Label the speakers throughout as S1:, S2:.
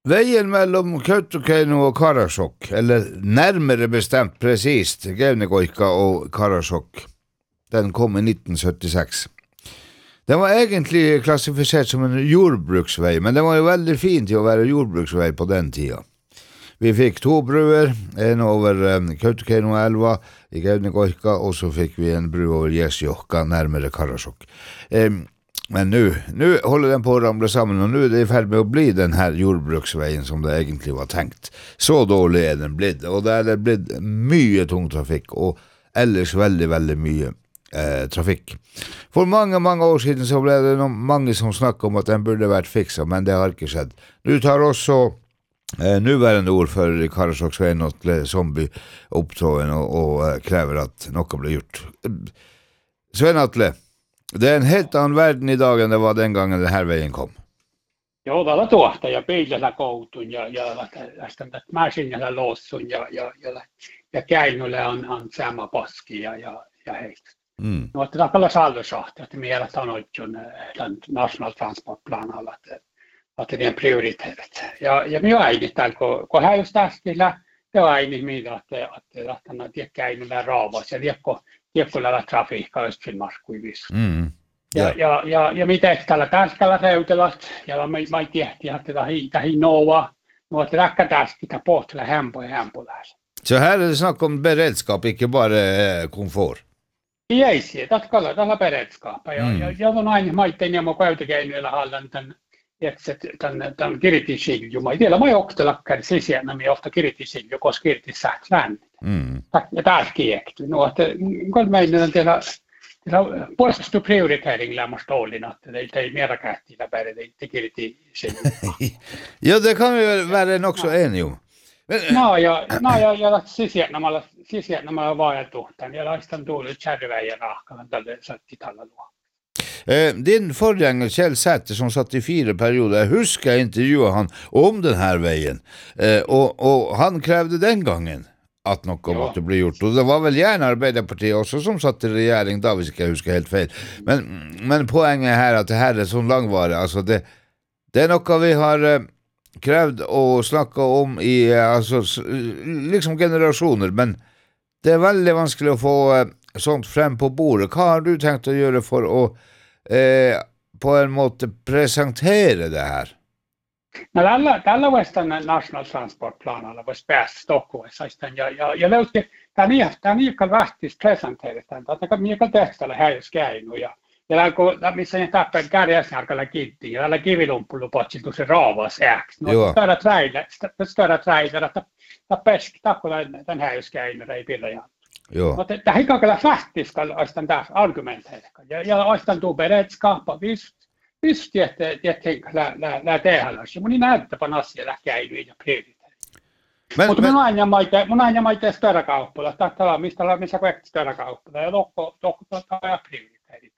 S1: Veien mellom Kautokeino og Karasjok, eller nærmere bestemt presist Gevnegoika og Karasjok, den kom i 1976. Den var egentlig klassifisert som en jordbruksvei, men den var jo veldig fin til å være jordbruksvei på den tida. Vi fikk 2 bruer, en over Kautokeino-elva i Gevnegoika, og så fikk vi en bru over Jesjokka, nærmere Karasjok. Men nu holder den på å ramle sammen, og nu det i ferd med å bli den her jordbruksveien som det egentlig var tenkt. Så dårlig den blitt, og det det blitt mye tungtrafikk, og ellers veldig, veldig mye trafikk. For mange år siden så ble det mange som snakket om at den burde vært fikset, men det har ikke skjedd. Nu tar også nuværende ordfører i Karasjok, Svein Atle Zombie, opptråden og krever at noe blir gjort. Svein Atle, det en helt annan världen idag än det var den gången den här vägen kom.
S2: Joo, tällä tuosta ja piilellä koutun ja tästä mäsinällä lossun ja käinyllä on sama paski ja heistä. No, että tällä salvesahti, että meillä sanoit den national transportplan alla att det är en prioritet. Ja minä äidin täällä, kun hän just äskillä, det var äidin mitä, että tämän käinyllä raavas ja tiekkoilla trafiikkaa Östfinnmark kuivissa. Ja mitä tällä täskällä reutelat, ja mä tehtiin, että tämä hinnoa, mutta räkkä tästä pohtia hämpolässä.
S1: Så här är det snack om beredskap, inte bara komfort.
S2: Ei se, tällä beredskap. Ja on aina maitteen ja mä Kautokeinoilla hallan tämän kiritisilju. Mä tiedän, mä oktelakkari sisään, mä ofta kiritisilju, koska kiritissään lännit. Ja taas kiekty. No, että kun meidän teillä puolesta prioritering lämmästä olin, että det är mera kättillä bära det kiritisilju.
S1: Ja, det kan vi väl vara också enig om.
S2: No, ja sisään nämä vaajatuhtan, ja laistan tullut kärryväjän rahkalan tälle saatti tällä luo.
S1: Din forgängare Kjell Sätter som satt i 4 perioder, jag huskar intervjua han om den här vägen. Och han krävde den gången att något måste bli gjort. Och det var väl gärna Arbeiderpartiet också som satt i regering, då vi ska huska helt fel. Men poängen här att det här är så långvarigt. Alltså det är något vi har krävd och snacka om i alltså, liksom generationer. Men det är väldigt vanskligt att få sånt frem på bordet. Vad har du tänkt att göra för att på en måte presentera det här?
S2: Tällä vuostan national transportplan alla var bäst Stockholmssa. Jag löysin tämän Mikael Vähtis presenteerista tämän. Tämä Mikael Tekstalla häjyskäinu ja missä ne tappeen kärjäsnärkällä kiinni ja tällä kivilumpulu potsiltu se raavas äks. No större trailer että pesk takkola tämän häjyskäinu ei pillä ja.
S1: Joo.
S2: Mutta tähän kaikella Vähtis ostan taas argumenteita. Ja ostan tuu beredskap visst lä tehälläs. Mun näyttäpä asia käinyt ja prioriteetti. Mutta mun aina maita större kauppala. Tällä missä kaikki större kauppala ja lokko ja prioriteetti.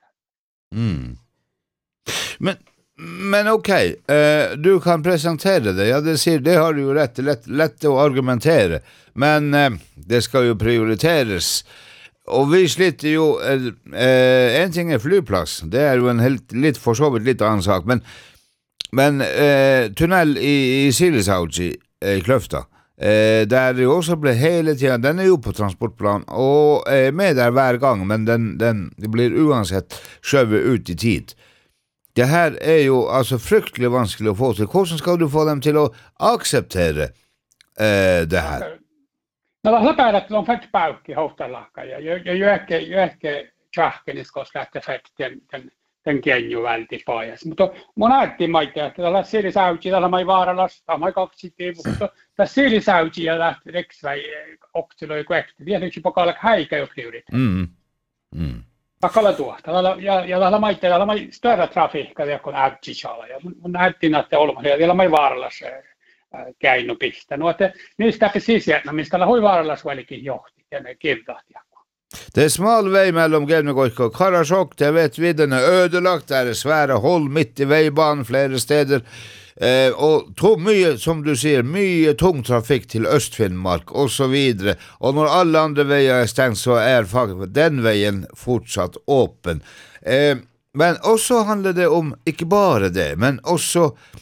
S1: Men okej, du kan presentera det. Ja, det har du ju lätt att argumentera. Men det ska ju prioriteras. Och vi sliter ju en ting är flygplats. Det är ju en lite försovit lite annan sak, men tunnel i Silisauji i Klöfta. Där det också blir hela tiden, den är ju på transportplan och är med där varje gång, men det blir uansett skövet ut i tid. Det här är ju alltså fruktansvärt vanskligt att få till. Hur ska du få dem till att acceptera det här?
S2: No läpäärät on fett paukki hohtalakka ja joekke tjahkenis koska lähtee fett den kenju välti pois. Mutta mun ajattelin maita, että tällä Silisauji, tällä mai vaaralas, tämä kaksi mutta tässä Silisauji ja lähti reksväi oksiloi kuekti. Vielä yksi pakalla häikä jo kliurit. Pakalla tuosta. Ja tällä mai större trafiikka, joka on ätsisala. Ja mun ajattelin, että olemme siellä mai vaaralas käinnopista. No, että niistä sisään, mistä tällä hui vaaralas välikin johti ja ne kivdahti.
S1: Det är smal väg mellan Gevnegoika och Karasjok. Det vet vi, den är ödelagt. Det är svära håll mitt i vägbanan flera städer. Och mycket, som du ser, mycket tung trafik till Östfinnmark och så vidare. Och när alla andra vägar är stängt så är faktiskt den vägen fortsatt öppen. Men också handlar det om, inte bara det, men också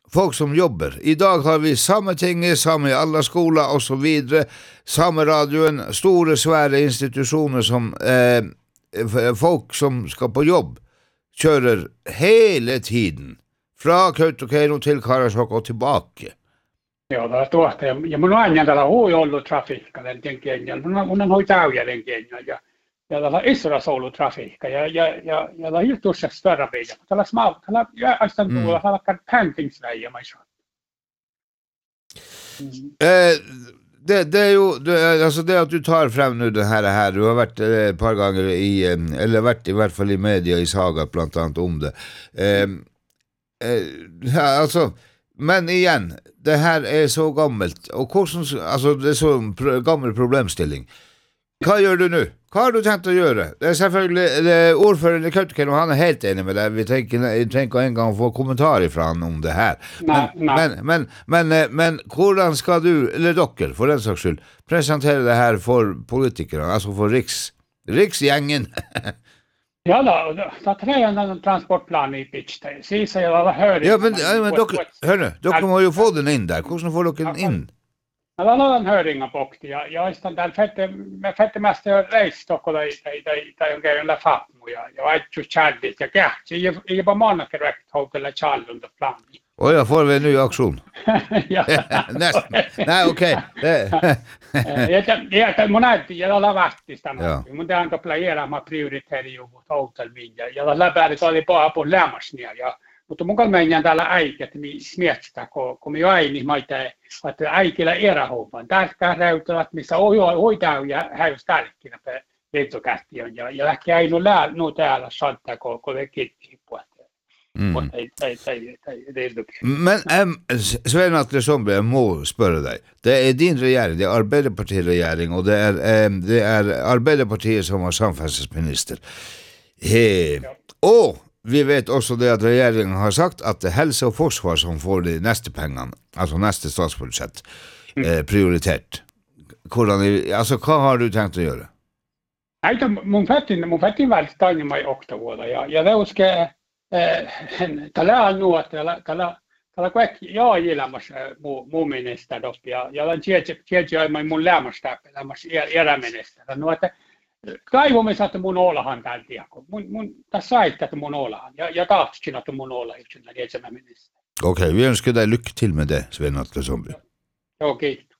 S1: folk som jobber. I dag har vi Sametinget, Same i alle skoler og så videre, Sameradioen, store, svære institusjoner som folk som skal på jobb, kjører hele tiden, fra Kautokeino til Karasjok og tilbake.
S2: Joo, tuosta. Ja mun aina täällä hui ollut trafiikka den kenjällä. Mun on hoi täyjä den kenjällä. Ja täällä Israelissa ollut trafiikka. Ja täällä on tuossa större bilar. Täällä jästan tuolla täällä campingvägar med så.
S1: Det är ju alltså det att du tar fram nu den här du har varit ett par gånger i eller varit i hvert fall i media i Saga blant annet om det. Ja, alltså men igen, det här är så gammelt och alltså det är så gammel problemstilling. Hva gjør du nu? Hva har du tenkt å gjøre? Det selvfølgelig ordføreren i Kautokeino, han er helt enig med deg. Vi trenger ikke en gang få kommentarer fra han om det her. Men hvordan skal du, eller dere, for den saks skyld, presentere det her for politikere, altså for riksgjengen?
S2: Ja da trenger en transportplan i pitch. Sier jeg hva hører.
S1: Ja, men dere, hør nå, dere må jo få den inn der. Hvordan får dere den inn?
S2: Mä aloitan höringan pohti ja istan täällä fettemästä jo reistokko tai on käynyt fatmu ja aittu chaddit ja kähti jopa monnakerrekt houtella challunda plani.
S1: Jag får väl en ny auktion.
S2: Ja.
S1: Nej, okej.
S2: Ja, mun näytti ja olla vahtista. Mun tähän playera mä prioriteerin joku houtelminja ja läpärit oli på lämmasnia ja mutta mun kalmeinen täällä äiket miettä kun me jo aini maita että äikillä erähoupan tärkeä räytät missä hoitaa ja häys tärkkinä lentokähtiön ja lähti ainu no täällä saattaa kun det kitti puolta.
S1: Men Svein Atle Sombre, jeg må spørre deg. Det er din regjering, det er Arbeiderpartiregjering, og det er Arbeiderpartiet som har samferdselsminister. Og vi vet også det at regjeringen har sagt at det er helse og forsvar som får de neste pengene, altså neste statsbudsjett, prioritert. Altså, hva har du tenkt å gjøre?
S2: Nei, mun fettin väldigt tänka mig också vuoda ja det uske tällä on nuo tällä kaikki joo ilmas muu minister doppi ja lan tiedä mun lämmästä eräminister no että kaivomme että mun olahan täältä mun tässä saitte että mun olahan ja tahtsin että mun olla yksinä eräminister.
S1: Okej, vi önskar dig lycka till med det, Svein Atle Sombre.
S2: Okej.